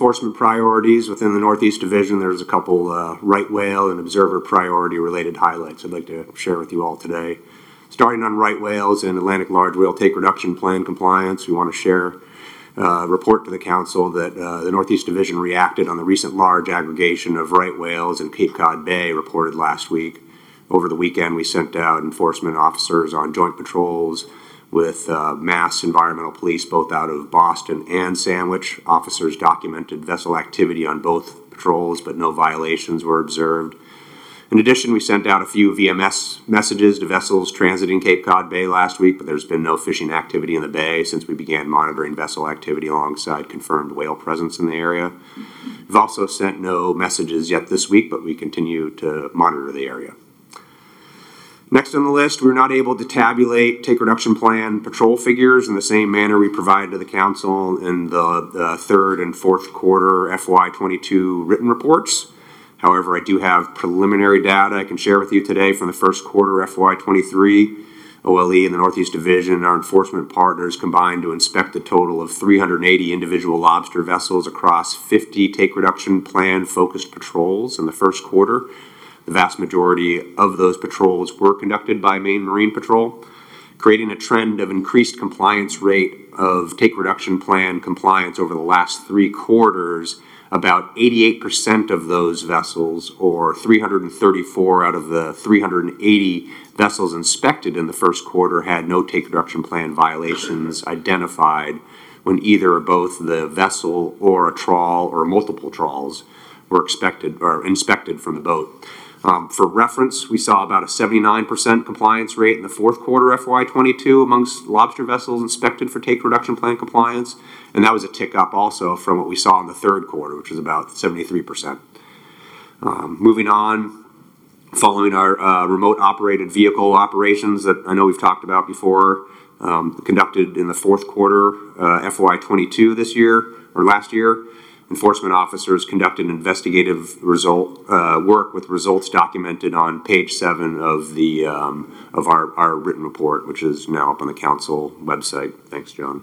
enforcement priorities within the Northeast Division, there's a couple right whale and observer priority related highlights I'd like to share with you all today. Starting on right whales and Atlantic large whale take reduction plan compliance, we want to share a report to the Council that the Northeast Division reacted on the recent large aggregation of right whales in Cape Cod Bay reported last week. Over the weekend, we sent out enforcement officers on joint patrols with Mass Environmental Police, both out of Boston and Sandwich. Officers documented vessel activity on both patrols, but no violations were observed. In addition, we sent out a few VMS messages to vessels transiting Cape Cod Bay last week, but there's been no fishing activity in the bay since we began monitoring vessel activity alongside confirmed whale presence in the area. We've also sent no messages yet this week, but we continue to monitor the area. Next on the list, we were not able to tabulate take reduction plan patrol figures in the same manner we provided to the Council in the third and fourth quarter FY22 written reports. However, I do have preliminary data I can share with you today from the first quarter FY23. OLE and the Northeast Division and our enforcement partners combined to inspect a total of 380 individual lobster vessels across 50 take reduction plan focused patrols in the first quarter. The vast majority of those patrols were conducted by Maine Marine Patrol, creating a trend of increased compliance rate of take reduction plan compliance over the last 3 quarters. About 88% of those vessels, or 334 out of the 380 vessels inspected in the first quarter, had no take reduction plan violations identified when either or both the vessel or a trawl or multiple trawls were inspected from the boat. For reference, we saw about a 79% compliance rate in the fourth quarter FY22 amongst lobster vessels inspected for take reduction plan compliance, and that was a tick up also from what we saw in the third quarter, which was about 73%. Moving on, following our remote operated vehicle operations that I know we've talked about before, conducted in the fourth quarter FY22 this year or last year. Enforcement officers conducted investigative work with results documented on page 7 of the of our written report, which is now up on the Council website. Thanks, John.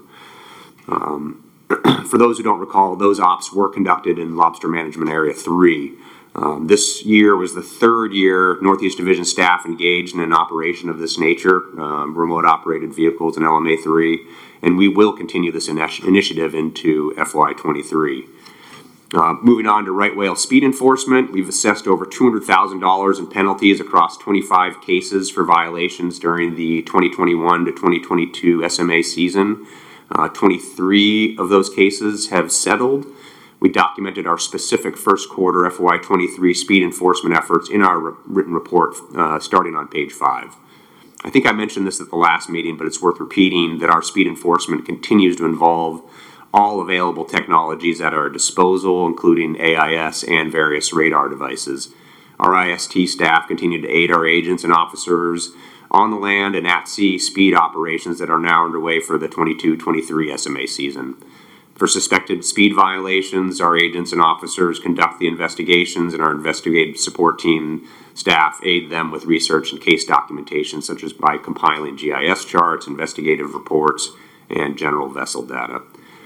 For those who don't recall, those ops were conducted in Lobster Management Area 3. This year was the third year Northeast Division staff engaged in an operation of this nature, remote operated vehicles in LMA 3, and we will continue this initiative into FY23. Moving on to right whale speed enforcement, we've assessed over $200,000 in penalties across 25 cases for violations during the 2021 to 2022 SMA season. 23 of those cases have settled. We documented our specific first quarter FY23 speed enforcement efforts in our written report starting on page 5. I think I mentioned this at the last meeting, but it's worth repeating that our speed enforcement continues to involve all available technologies at our disposal, including AIS and various radar devices. Our IST staff continue to aid our agents and officers on the land and at sea speed operations that are now underway for the 22-23 SMA season. For suspected speed violations, our agents and officers conduct the investigations, and our investigative support team staff aid them with research and case documentation, such as by compiling GIS charts, investigative reports, and general vessel data.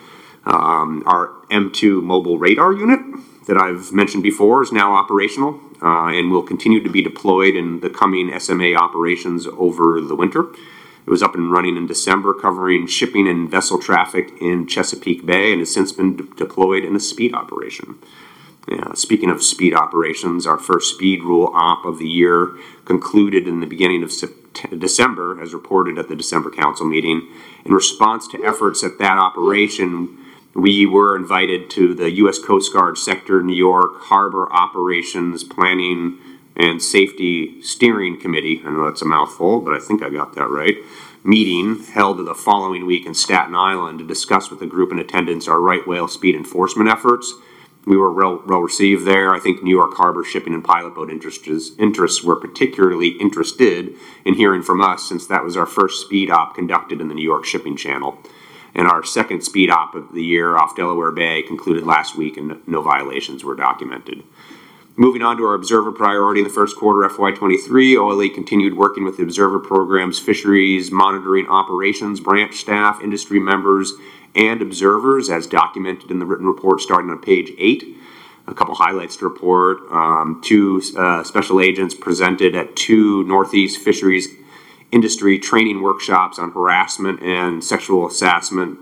Our M2 mobile radar unit that I've mentioned before is now operational and will continue to be deployed in the coming SMA operations over the winter. It was up and running in December, covering shipping and vessel traffic in Chesapeake Bay, and has since been deployed in a speed operation. Speaking of speed operations, our first speed rule op of the year concluded in the beginning of December, as reported at the December Council meeting. In response to efforts at that operation, we were invited to the U.S. Coast Guard Sector New York Harbor Operations Planning and Safety Steering Committee, I know that's a mouthful, but I think I got that right, meeting held the following week in Staten Island to discuss with the group in attendance our right whale speed enforcement efforts. We were well received there. I think New York Harbor shipping and pilot boat interests were particularly interested in hearing from us, since that was our first speed op conducted in the New York shipping channel. And our second speed op of the year off Delaware Bay concluded last week, and no violations were documented. Moving on to our observer priority in the first quarter FY23, OLE continued working with the observer program's fisheries monitoring operations branch staff, industry members, and observers as documented in the written report starting on page 8. A couple highlights to report. Two special agents presented at 2 Northeast Fisheries industry training workshops on harassment and sexual assault,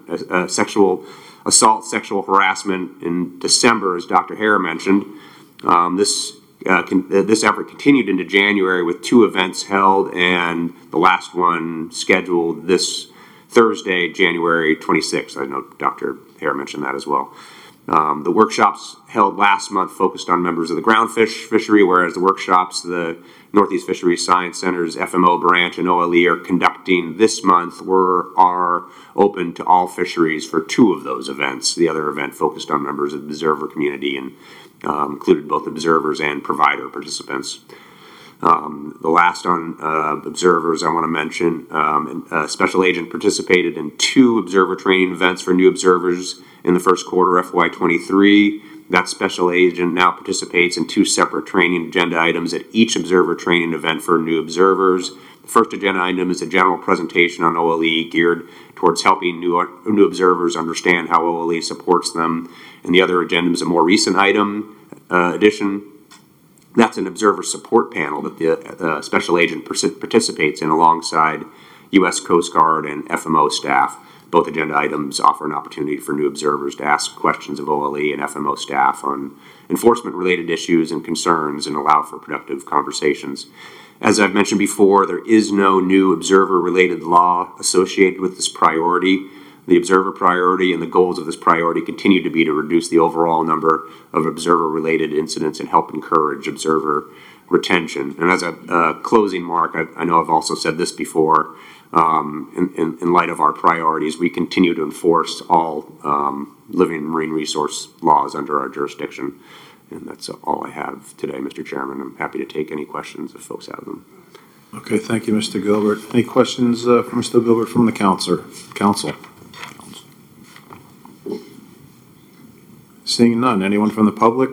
sexual harassment in December, as Dr. Hare mentioned. This effort continued into January with 2 events held, and the last one scheduled this Thursday, January 26th. I know Dr. Hare mentioned that as well. The workshops held last month focused on members of the groundfish fishery, whereas the workshops the Northeast Fisheries Science Center's FMO branch and OLE are conducting this month are open to all fisheries for 2 of those events. The other event focused on members of the observer community and included both observers and provider participants. The last on observers I want to mention, a special agent participated in 2 observer training events for new observers in the first quarter FY23. That special agent now participates in 2 separate training agenda items at each observer training event for new observers. The first agenda item is a general presentation on OLE geared towards helping new observers understand how OLE supports them. And the other agenda is a more recent item addition. That's an observer support panel that the special agent participates in alongside U.S. Coast Guard and FMO staff. Both agenda items offer an opportunity for new observers to ask questions of OLE and FMO staff on enforcement-related issues and concerns and allow for productive conversations. As I've mentioned before, there is no new observer-related law associated with this priority. The observer priority and the goals of this priority continue to be to reduce the overall number of observer-related incidents and help encourage observer retention. And as a closing mark, I know I've also said this before, in light of our priorities, we continue to enforce all living marine resource laws under our jurisdiction. And that's all I have today, Mr. Chairman. I'm happy to take any questions if folks have them. Okay, thank you, Mr. Gilbert. Any questions for Mr. Gilbert from the council? Seeing none. Anyone from the public?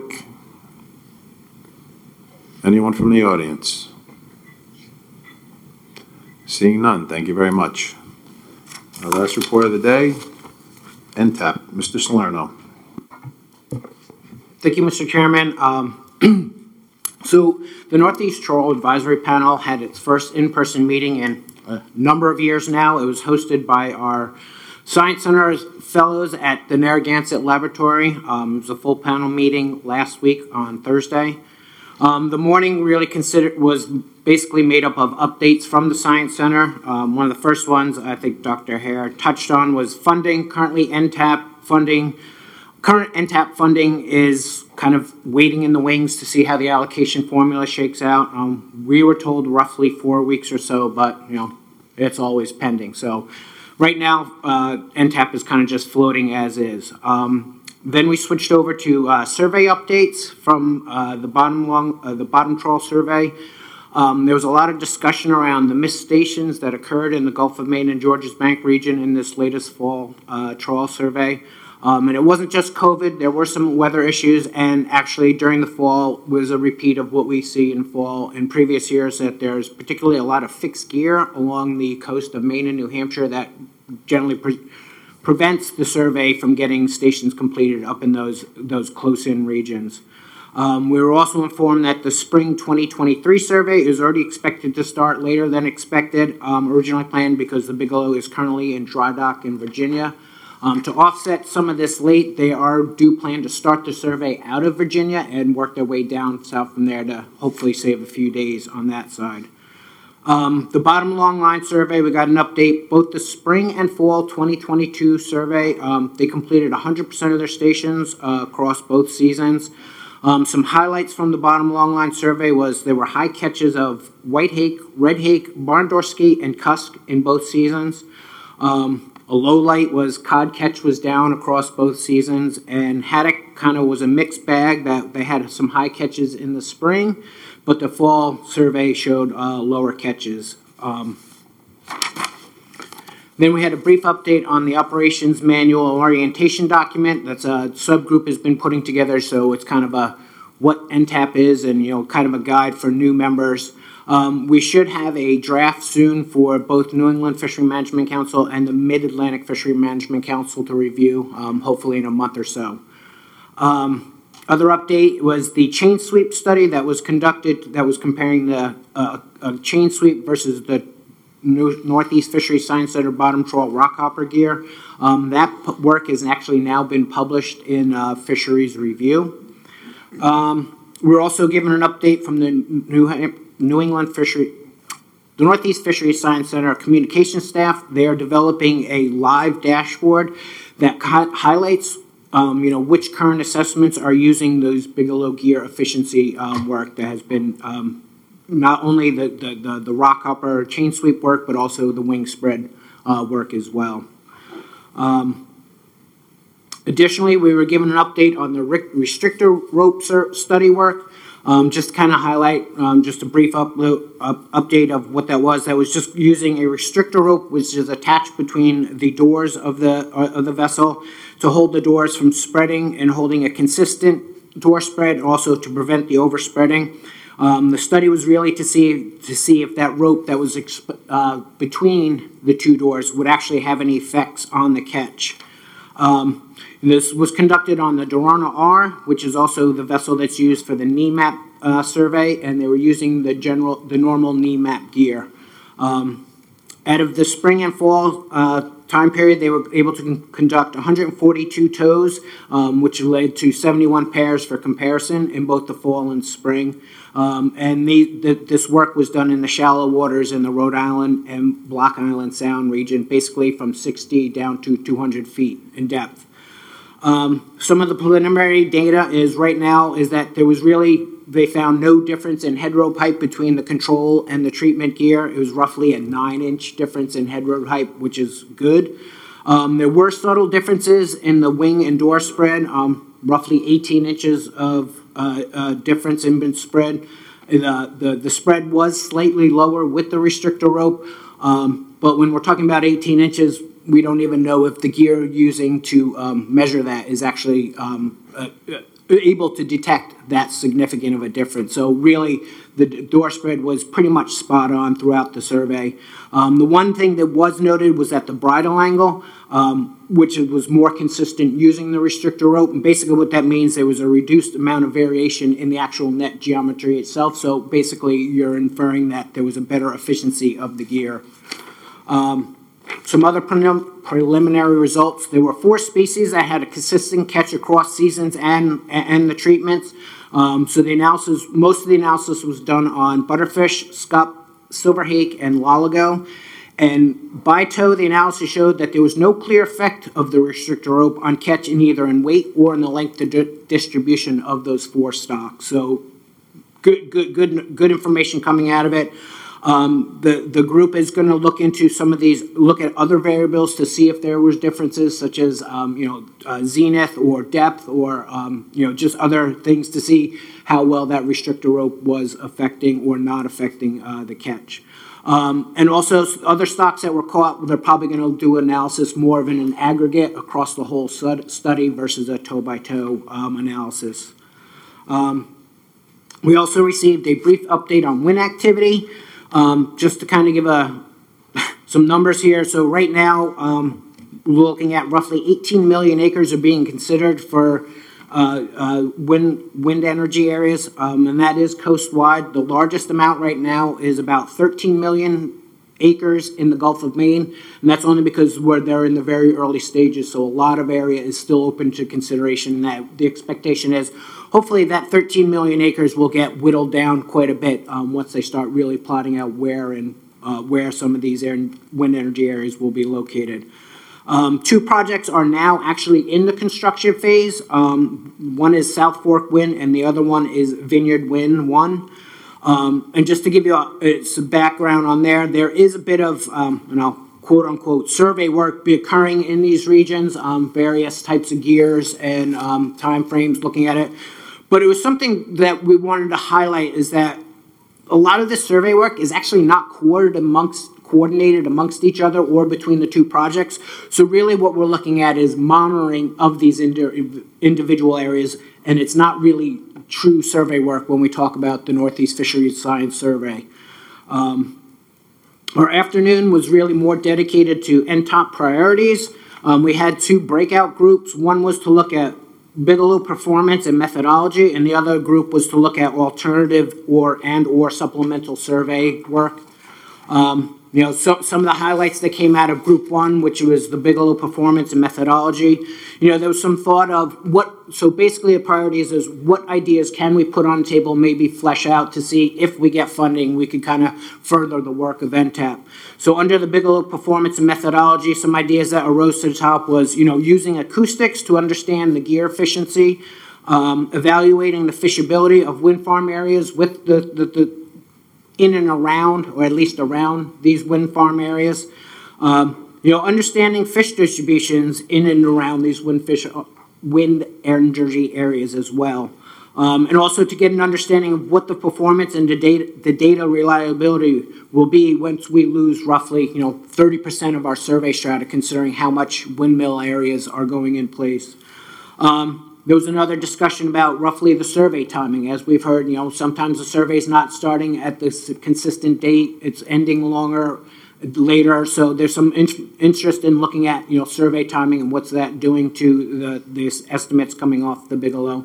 Anyone from the audience? Seeing none. Thank you very much. Our last report of the day, NTAP. Mr. Salerno. Thank you, Mr. Chairman. So the Northeast Trawl Advisory Panel had its first in-person meeting in a number of years now. It was hosted by our Science Center fellows at the Narragansett Laboratory. It was a full panel meeting last week on Thursday. The morning really was basically made up of updates from the Science Center. One of the first ones I think Dr. Hare touched on was funding. Currently NTAP funding. Current NTAP funding is kind of waiting in the wings to see how the allocation formula shakes out. We were told roughly 4 weeks or so, but it's always pending. So right now, NTAP is kind of just floating as is. Then we switched over to survey updates from the bottom trawl survey. There was a lot of discussion around the missed stations that occurred in the Gulf of Maine and Georges Bank region in this latest fall trawl survey. And it wasn't just COVID, there were some weather issues, and actually during the fall was a repeat of what we see in fall in previous years, that there's particularly a lot of fixed gear along the coast of Maine and New Hampshire that generally prevents the survey from getting stations completed up in those close-in regions. We were also informed that the spring 2023 survey is already expected to start later than expected, originally planned because the Bigelow is currently in dry dock in Virginia. To offset some of this late, they do plan to start the survey out of Virginia and work their way down south from there to hopefully save a few days on that side. The bottom long line survey, we got an update. Both the spring and fall 2022 survey, they completed 100% of their stations across both seasons. Some highlights from the bottom long line survey was there were high catches of white hake, red hake, barn door skate, and cusk in both seasons. A low light was cod catch was down across both seasons, and haddock kind of was a mixed bag. That they had some high catches in the spring, but the fall survey showed lower catches. Then we had a brief update on the operations manual orientation document. That's a subgroup has been putting together, so it's kind of a what NTAP is and, kind of a guide for new members. We should have a draft soon for both New England Fishery Management Council and the Mid-Atlantic Fishery Management Council to review, hopefully in a month or so. Other update was the chain sweep study that was conducted that was comparing the chain sweep versus the Northeast Fisheries Science Center bottom trawl rock hopper gear. That work has actually now been published in Fisheries Review. We're also given an update from the the Northeast Fisheries Science Center communication staff. They are developing a live dashboard that highlights which current assessments are using those Bigelow gear efficiency work that has been not only the rock hopper chain sweep work, but also the wing spread work as well. Additionally, we were given an update on the restrictor rope study work. Just to kind of highlight, just a brief update of what that was. That was just using a restrictor rope, which is attached between the doors of the vessel to hold the doors from spreading and holding a consistent door spread, also to prevent the overspreading. The study was really to see if that rope that was between the two doors would actually have any effects on the catch. This was conducted on the Dorana R, which is also the vessel that's used for the NEMAP survey, and they were using the normal NEMAP gear. Out of the spring and fall time period, they were able to conduct 142 tows, which led to 71 pairs for comparison in both the fall and spring. And this work was done in the shallow waters in the Rhode Island and Block Island Sound region, basically from 60 down to 200 feet in depth. Some of the preliminary data is right now is that they found no difference in head rope height between the control and the treatment gear. It was roughly a 9-inch difference in head rope height, which is good. There were subtle differences in the wing and door spread, roughly 18 inches of difference in spread. The spread was slightly lower with the restrictor rope, but when we're talking about 18 inches, we don't even know if the gear using to measure that is actually able to detect that significant of a difference. So really, the door spread was pretty much spot on throughout the survey. The one thing that was noted was that the bridle angle, which was more consistent using the restrictor rope, and basically what that means, there was a reduced amount of variation in the actual net geometry itself. So basically, you're inferring that there was a better efficiency of the gear. Some other preliminary results. There were 4 species that had a consistent catch across seasons and the treatments. So the analysis, most of the analysis was done on butterfish, scup, silverhake, and loligo. And by tow, the analysis showed that there was no clear effect of the restrictor rope on catch in either in weight or in the length of distribution of those 4 stocks. So good information coming out of it. The group is going to look into look at other variables to see if there was differences, such as zenith or depth, or just other things to see how well that restrictor rope was affecting or not affecting the catch. And also other stocks that were caught, they're probably going to do analysis more of an aggregate across the whole study versus a toe-by-toe analysis. We also received a brief update on wind activity. Just to kind of give some numbers here. So right now, we're looking at roughly 18 million acres are being considered for wind energy areas, and that is coast-wide. The largest amount right now is about 13 million acres in the Gulf of Maine, and that's only because they're in the very early stages, so a lot of area is still open to consideration, and that the expectation is hopefully that 13 million acres will get whittled down quite a bit once they start really plotting out where some of these wind energy areas will be located. 2 projects are now actually in the construction phase. One is South Fork Wind, and the other one is Vineyard Wind 1. And just to give you some background on there is a bit of, quote-unquote survey work be occurring in these regions, various types of gears and time frames looking at it. But it was something that we wanted to highlight, is that a lot of this survey work is actually not coordinated amongst each other or between the two projects. So really what we're looking at is monitoring of these individual areas, and it's not really true survey work when we talk about the Northeast Fisheries Science Survey. Our afternoon was really more dedicated to NTOP priorities. We had two breakout groups. One was to look at Bigelow performance and methodology, and the other group was to look at alternative or supplemental survey work. Some of the highlights that came out of Group 1, which was the Bigelow performance and methodology, there was some thought of so basically the priorities is what ideas can we put on the table, maybe flesh out to see if we get funding, we could kind of further the work of NTAP. So under the Bigelow performance and methodology, some ideas that arose to the top was, using acoustics to understand the gear efficiency, evaluating the fishability of wind farm areas with the in and around, or at least around these wind farm areas. Understanding fish distributions in and around these wind energy areas as well. And also to get an understanding of what the performance and the data reliability will be once we lose roughly, 30% of our survey strata, considering how much windmill areas are going in place. There was another discussion about roughly the survey timing. As we've heard, sometimes the survey is not starting at this consistent date. It's ending later. So there's some interest in looking at, survey timing and what's that doing to the estimates coming off the Bigelow.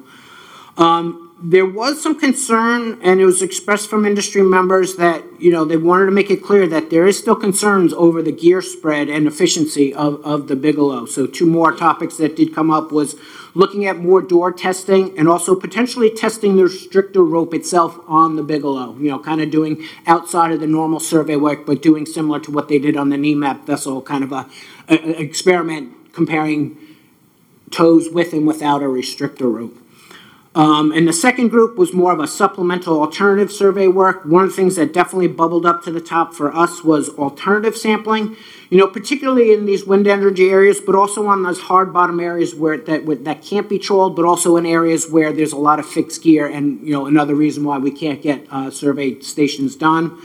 There was some concern, and it was expressed from industry members that, they wanted to make it clear that there is still concerns over the gear spread and efficiency of the Bigelow. So two more topics that did come up was looking at more door testing and also potentially testing the restrictor rope itself on the Bigelow, kind of doing outside of the normal survey work, but doing similar to what they did on the NEMAP vessel, kind of a experiment comparing tows with and without a restrictor rope. And the second group was more of a supplemental alternative survey work. One of the things that definitely bubbled up to the top for us was alternative sampling, particularly in these wind energy areas, but also on those hard bottom areas where that can't be trawled, but also in areas where there's a lot of fixed gear and, another reason why we can't get survey stations done.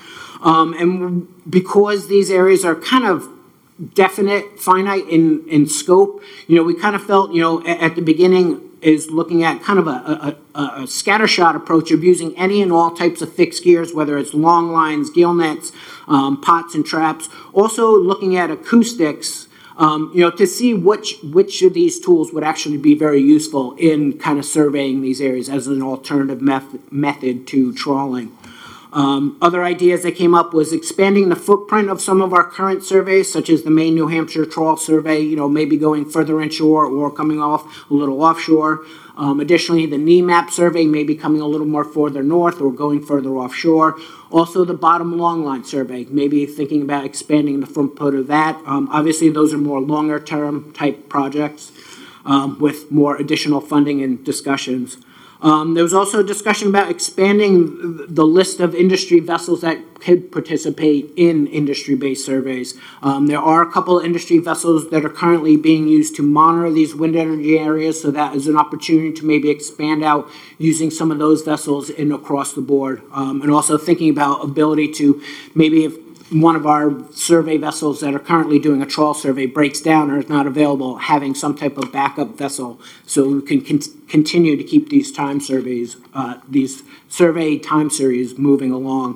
And because these areas are kind of definite, finite in scope, we kind of felt, at the beginning, is looking at kind of a scattershot approach of using any and all types of fixed gears, whether it's long lines, gill nets, pots and traps. Also looking at acoustics, to see which of these tools would actually be very useful in kind of surveying these areas as an alternative method to trawling. Other ideas that came up was expanding the footprint of some of our current surveys, such as the Maine, New Hampshire trawl survey, maybe going further inshore or coming off a little offshore. Additionally, the NEMAP survey may be coming a little more further north or going further offshore. Also, the bottom long line survey, maybe thinking about expanding the footprint of that. Obviously, those are more longer term type projects with more additional funding and discussions. There was also a discussion about expanding the list of industry vessels that could participate in industry-based surveys. There are a couple of industry vessels that are currently being used to monitor these wind energy areas, so that is an opportunity to maybe expand out using some of those vessels across the board. And also thinking about ability to maybe if one of our survey vessels that are currently doing a trawl survey breaks down or is not available, having some type of backup vessel so we can continue to keep these time surveys, these survey time series moving along.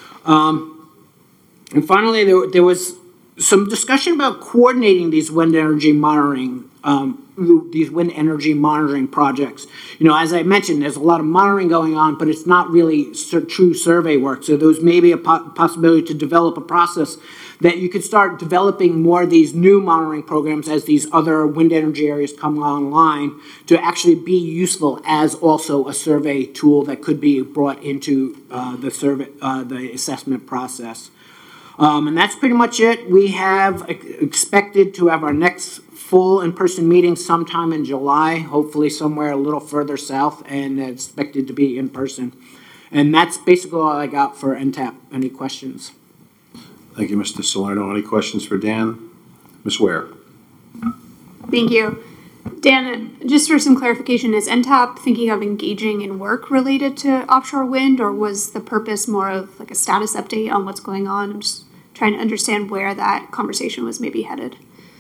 And finally, there was some discussion about coordinating these wind energy monitoring projects. As I mentioned, there's a lot of monitoring going on, but it's not really true survey work. So there was maybe a possibility to develop a process that you could start developing more of these new monitoring programs as these other wind energy areas come online to actually be useful as also a survey tool that could be brought into the assessment process. And that's pretty much it. We have expected to have our next full in-person meeting sometime in July, hopefully somewhere a little further south, and expected to be in person. And that's basically all I got for NTAP. Any questions? Thank you, Mr. Salerno. Any questions for Dan? Ms. Ware. Thank you. Dan, just for some clarification, is NTAP thinking of engaging in work related to offshore wind, or was the purpose more of like a status update on what's going on? I'm just trying to understand where that conversation was maybe headed.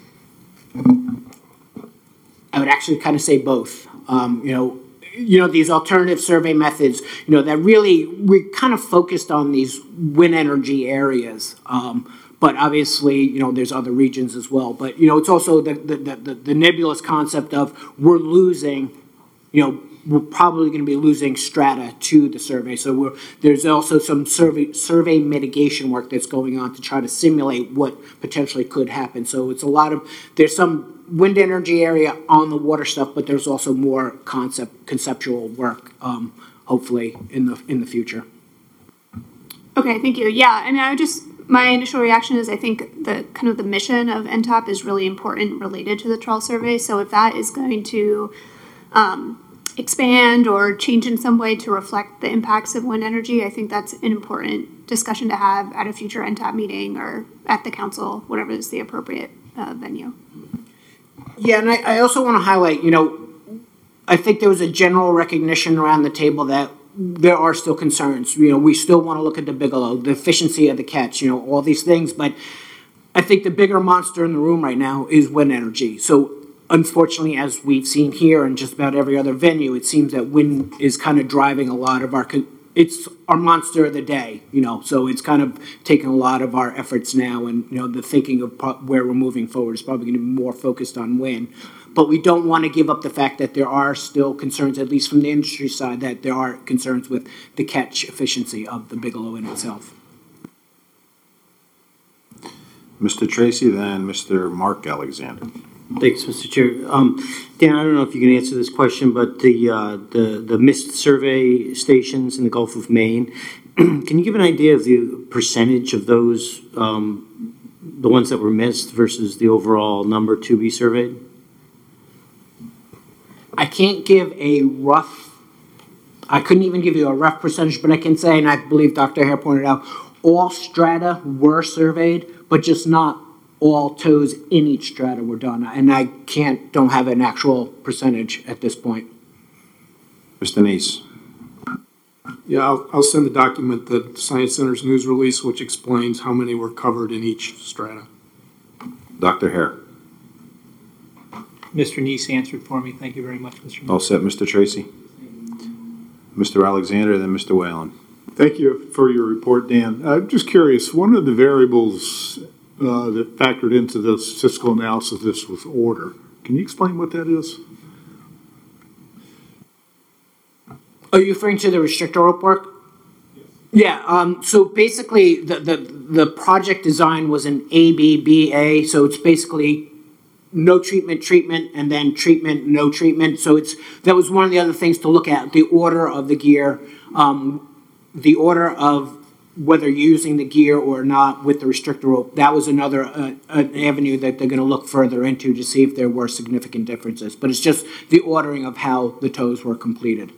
I would actually kind of say both. These alternative survey methods, that really, we kind of focused on these wind energy areas. But obviously, there's other regions as well. But, it's also the nebulous concept of we're losing, we're probably going to be losing strata to the survey. So there's also some survey mitigation work that's going on to try to simulate what potentially could happen. So it's there's some wind energy area on the water stuff, but there's also more conceptual work, hopefully in the future. Okay, thank you. Yeah, I mean, my initial reaction is I think the mission of NTAP is really important related to the trawl survey. So if that is going to expand or change in some way to reflect the impacts of wind energy, I think that's an important discussion to have at a future NTAP meeting or at the council, whatever is the appropriate venue. Yeah, and I also want to highlight, I think there was a general recognition around the table that there are still concerns. We still want to look at the Bigelow, the efficiency of the catch, all these things. But I think the bigger monster in the room right now is wind energy. So unfortunately, as we've seen here and just about every other venue, it seems that wind is kind of driving a lot of it's our monster of the day, so it's kind of taking a lot of our efforts now. And, the thinking of where we're moving forward is probably going to be more focused on wind. But we don't want to give up the fact that there are still concerns, at least from the industry side, that there are concerns with the catch efficiency of the Bigelow in itself. Mr. Tracy, then Mr. Mark Alexander. Thanks, Mr. Chair. Dan, I don't know if you can answer this question, but the missed survey stations in the Gulf of Maine, can you give an idea of the percentage of those, the ones that were missed versus the overall number to be surveyed? I can't give I couldn't even give you a rough percentage, but I can say, and I believe Dr. Hare pointed out, all strata were surveyed, but just not all toes in each strata were done. And I don't have an actual percentage at this point. Mr. Neese. Yeah, I'll send the document, the Science Center's news release, which explains how many were covered in each strata. Dr. Hare. Mr. Neese answered for me. Thank you very much, Mr. Neese. All set, Mr. Tracy. Mr. Alexander, then Mr. Whalen. Thank you for your report, Dan. I'm just curious, one of the variables that factored into this statistical analysis, this was order. Can you explain what that is? Are you referring to the restrictor rope work? Yeah, so basically the project design was an ABBA, so it's basically no treatment, and then treatment, no treatment. So that was one of the other things to look at, the order of the gear, the order of whether you're using the gear or not with the restrictor rope. That was another an avenue that they're going to look further into to see if there were significant differences. But it's just the ordering of how the tows were completed.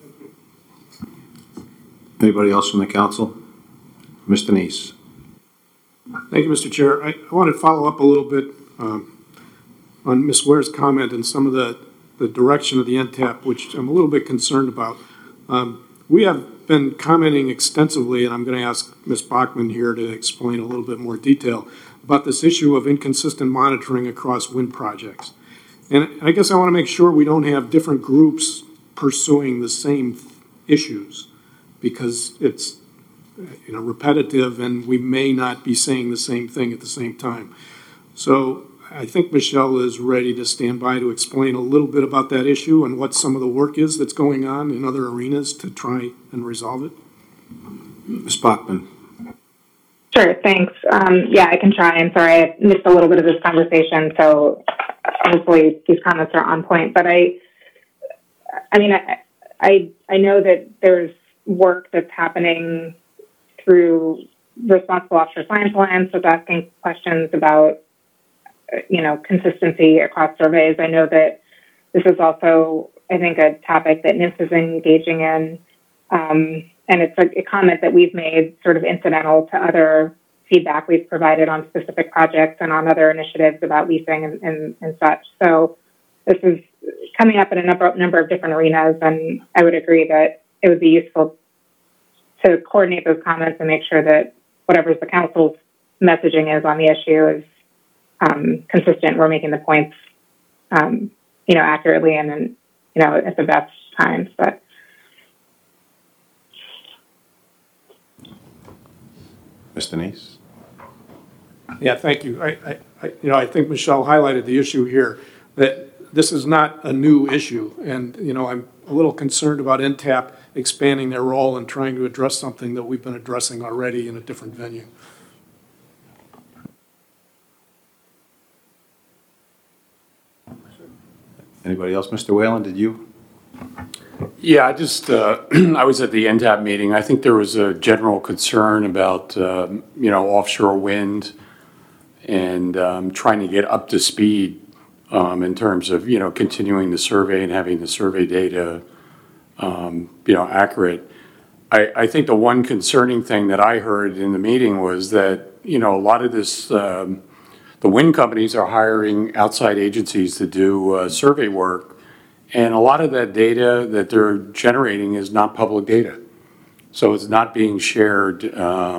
Anybody else from the council? Mr. Neese. Thank you, Mr. Chair. I want to follow up a little bit on Ms. Ware's comment and some of the direction of the NTAP, which I'm a little bit concerned about. We have been commenting extensively, and I'm going to ask Ms. Bachman here to explain a little bit more detail about this issue of inconsistent monitoring across wind projects. And I guess I want to make sure we don't have different groups pursuing the same issues, because it's repetitive and we may not be saying the same thing at the same time. So I think Michelle is ready to stand by to explain a little bit about that issue and what some of the work is that's going on in other arenas to try and resolve it. Ms. Bachman. Sure, thanks. Yeah, I can try. I'm sorry, I missed a little bit of this conversation, so hopefully these comments are on point. But I know that there's work that's happening through Responsible Offshore Science Alliance with asking questions about consistency across surveys. I know that this is also, I think, a topic that NIST is engaging in, and it's a comment that we've made sort of incidental to other feedback we've provided on specific projects and on other initiatives about leasing and such. So this is coming up in a number of different arenas, and I would agree that it would be useful to coordinate those comments and make sure that whatever's the council's messaging is on the issue is consistent. We're making the points, accurately and then, at the best times. But Ms. Denise? Yeah, thank you. I think Michelle highlighted the issue here, that this is not a new issue. And, I'm a little concerned about NTAP expanding their role and trying to address something that we've been addressing already in a different venue. Anybody else? Mr. Whalen, did you? Yeah, I was at the NTAP meeting. I think there was a general concern about, offshore wind and trying to get up to speed in terms of, continuing the survey and having the survey data, accurate. I think the one concerning thing that I heard in the meeting was that, a lot of this, the wind companies are hiring outside agencies to do survey work, and a lot of that data that they're generating is not public data. So it's not being shared, with,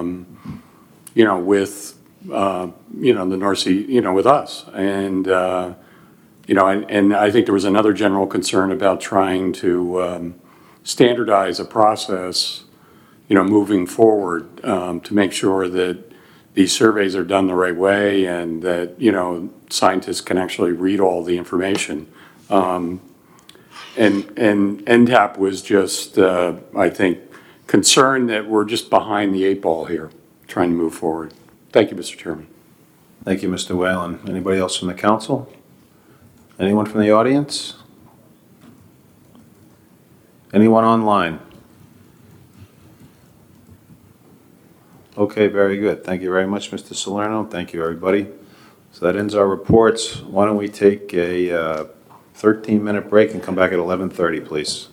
the North Sea, with us. And, and I think there was another general concern about trying to standardize a process, moving forward to make sure that these surveys are done the right way and that, scientists can actually read all the information. And NTAP was just, I think, concerned that we're just behind the 8 ball here, trying to move forward. Thank you, Mr. Chairman. Thank you, Mr. Whalen. Anybody else from the council? Anyone from the audience? Anyone online? Okay, very good. Thank you very much, Mr. Salerno. Thank you, everybody. So that ends our reports. Why don't we take a 13-minute break and come back at 11:30, please?